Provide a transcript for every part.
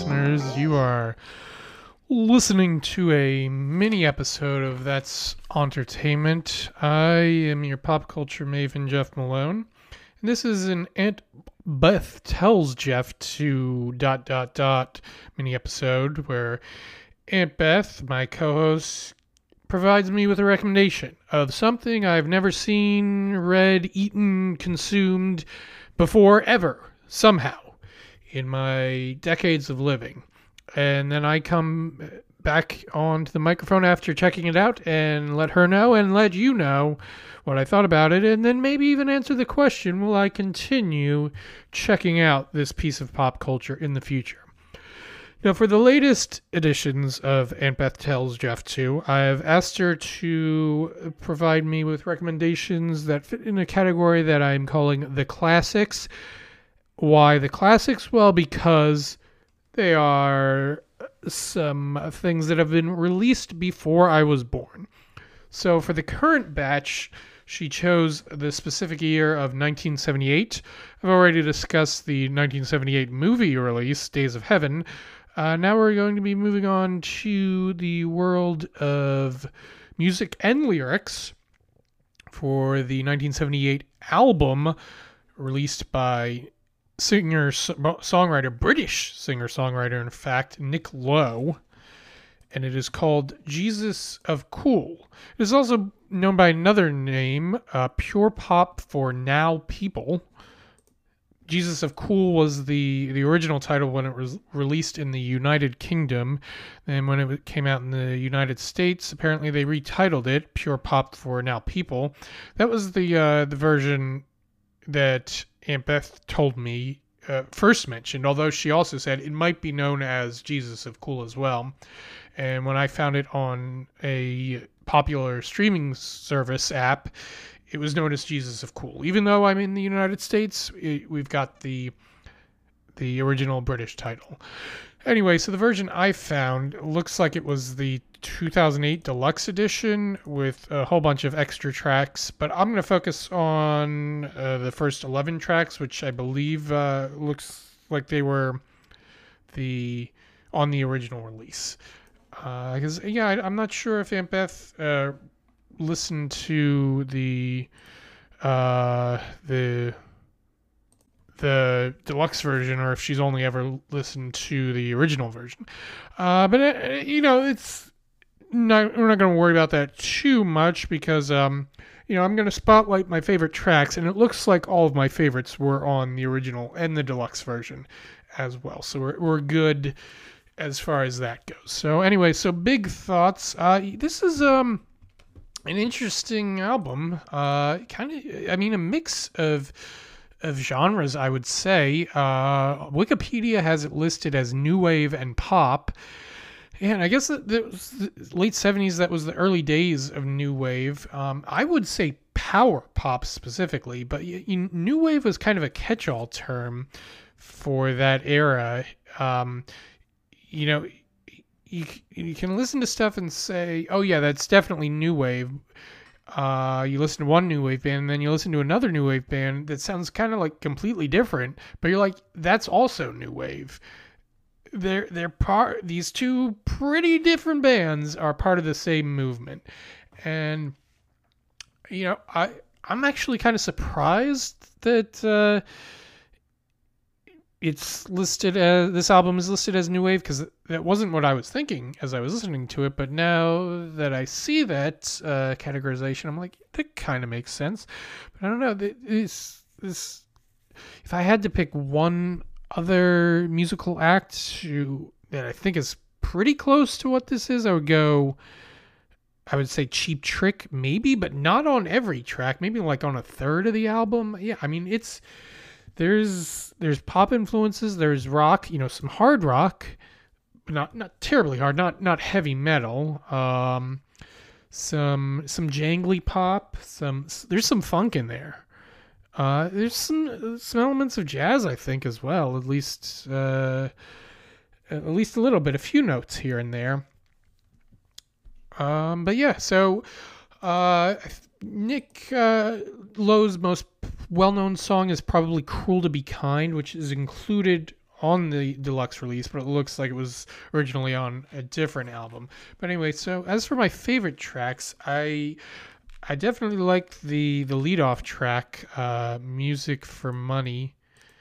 listeners. You are listening to a mini episode of That's Entertainment. I am your pop culture maven, Jeff Malone. And this is an Aunt Beth Tells Jeff to ... mini episode where Aunt Beth, my co-host, provides me with a recommendation of something I've never seen, read, eaten, consumed before ever, somehow, in my decades of living. And then I come back onto the microphone after checking it out and let her know and let you know what I thought about it, and then maybe even answer the question, will I continue checking out this piece of pop culture in the future? Now, for the latest editions of Aunt Beth Tells Jeff 2, I have asked her to provide me with recommendations that fit in a category that I'm calling the classics. Why the classics? Well, because they are some things that have been released before I was born. So for the current batch, she chose the specific year of 1978. I've already discussed the 1978 movie release, Days of Heaven. Now we're going to be moving on to the world of music and lyrics for the 1978 album released by singer-songwriter, British singer-songwriter, in fact, Nick Lowe, and it is called Jesus of Cool. It is also known by another name, Pure Pop for Now People. Jesus of Cool was the original title when it was released in the United Kingdom. And when it came out in the United States, apparently they retitled it Pure Pop for Now People. That was the version that Aunt Beth told me first mentioned, although she also said it might be known as Jesus of Cool as well. And when I found it on a popular streaming service app, it was known as Jesus of Cool. Even though I'm in the United States, we've got the original British title. Anyway, so the version I found looks like it was the 2008 deluxe edition with a whole bunch of extra tracks, but I'm going to focus on the first 11 tracks, which I believe looks like they were on the original release. Because I'm not sure if Aunt Beth listened to the deluxe version, or if she's only ever listened to the original version. But it's not. We're not going to worry about that too much because I'm going to spotlight my favorite tracks, and it looks like all of my favorites were on the original and the deluxe version as well. So we're good as far as that goes. So anyway, big thoughts. This is an interesting album. A mix of genres, I would say. Wikipedia has it listed as new wave and pop. And I guess that was the late 70s. That was the early days of new wave. I would say power pop specifically, but new wave was kind of a catch-all term for that era. You can listen to stuff and say, oh yeah, that's definitely new wave. You listen to one new wave band, and then you listen to another new wave band that sounds kind of like completely different, but you're like, that's also new wave. These two pretty different bands are part of the same movement. And I'm actually kind of surprised that this album is listed as new wave, because that wasn't what I was thinking as I was listening to it. But now that I see that categorization, I'm like, that kind of makes sense. But I don't know. This if I had to pick one other musical act that I think is pretty close to what this is, I would say Cheap Trick, maybe, but not on every track. Maybe like on a third of the album. Yeah, I mean, there's pop influences, there's rock, some hard rock, but not terribly hard, not heavy metal. Some jangly pop, there's some funk in there. There's some elements of jazz, I think, as well. At least a little bit, a few notes here and there. But yeah, so Nick Lowe's most well-known song is probably "Cruel to Be Kind," which is included on the deluxe release, but it looks like it was originally on a different album. But anyway, so as for my favorite tracks, I definitely like the lead off track, Music for Money,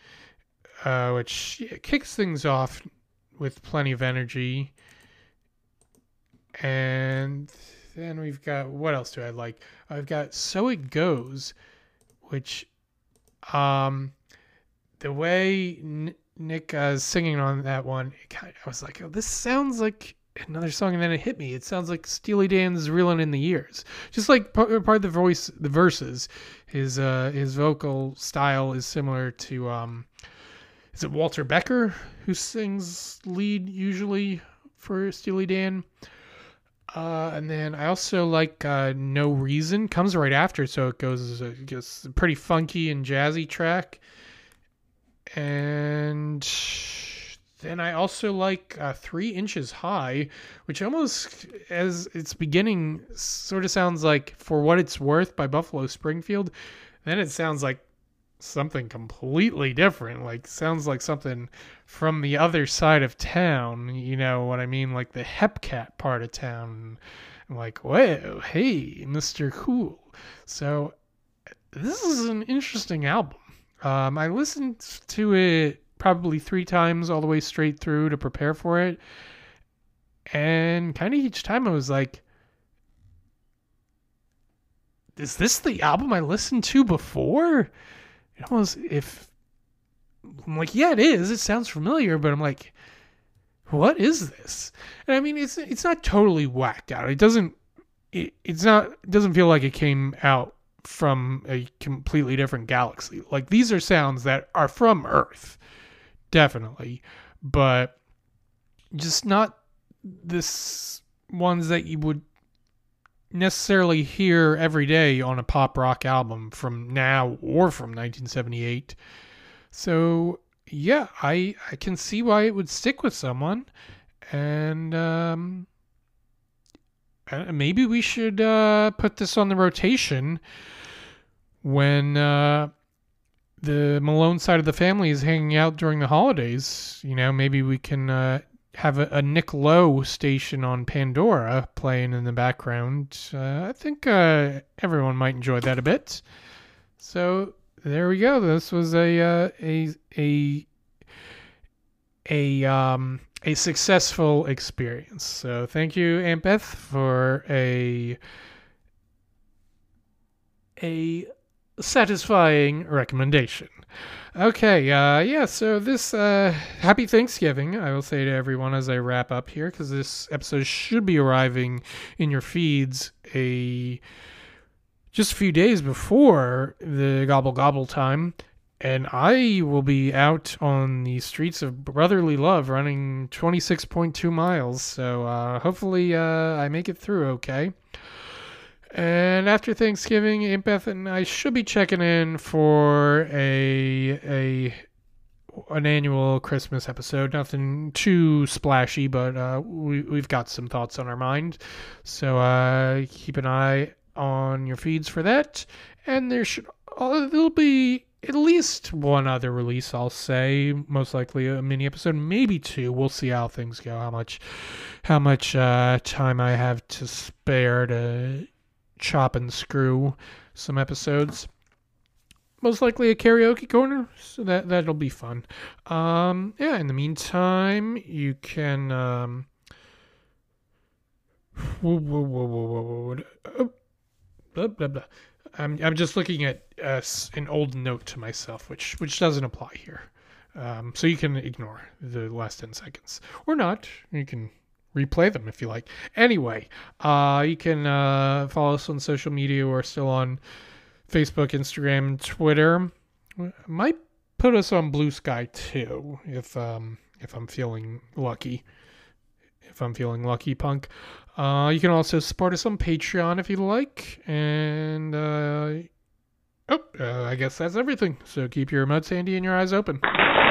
which kicks things off with plenty of energy. And then we've got, what else do I like? I've got So It Goes, which the way Nick is singing on that one, I was like, oh, this sounds like another song, and then it hit me. It sounds like Steely Dan's "Reelin' in the Years." Just like part of the verses, his vocal style is similar to is it Walter Becker who sings lead usually for Steely Dan? And then I also like No Reason, comes right after, so it goes just a pretty funky and jazzy track. And then I also like 3 Inches High, which almost, as its beginning, sort of sounds like For What It's Worth by Buffalo Springfield. Then it sounds like something completely different, like sounds like something from the other side of town, you know what I mean, like the Hepcat part of town. I'm like, whoa, hey, Mr. Cool. So this is an interesting album. I listened to it probably 3 times all the way straight through to prepare for it, and kind of each time I was like, is this the album I listened to before? It almost, if I'm like, yeah, it is. It sounds familiar, but I'm like, what is this? And I mean, it's not totally whacked out. It doesn't feel like it came out from a completely different galaxy. Like, these are sounds that are from Earth, definitely, but just not this ones that you would necessarily hear every day on a pop rock album from now or from 1978. So yeah, I can see why it would stick with someone, and maybe we should put this on the rotation when the Malone side of the family is hanging out during the holidays. You know, maybe we can have a Nick Lowe station on Pandora playing in the background. I think everyone might enjoy that a bit. So there we go. This was a successful experience. So thank you, Aunt Beth, for a satisfying recommendation. Okay, yeah, so this, happy Thanksgiving, I will say to everyone as I wrap up here, because this episode should be arriving in your feeds just a few days before the Gobble Gobble time, and I will be out on the streets of brotherly love running 26.2 miles, so hopefully I make it through okay. And after Thanksgiving, Aunt Beth and I should be checking in for an annual Christmas episode. Nothing too splashy, but we've got some thoughts on our mind. So keep an eye on your feeds for that. And there'll be at least one other release, I'll say. Most likely a mini episode, maybe 2. We'll see how things go. How much time I have to spare to chop and screw some episodes. Most likely a karaoke corner, so that'll be fun. Yeah, in the meantime, you can blah, blah, blah. I'm just looking at an old note to myself, which doesn't apply here. So you can ignore the last 10 seconds, or not. You can replay them if you like. Anyway, you can follow us on social media. We're still on Facebook, Instagram, Twitter. Might put us on Blue Sky too, if I'm feeling lucky. If I'm feeling lucky, punk. You can also support us on Patreon if you like. And I guess that's everything. So keep your remotes handy and your eyes open.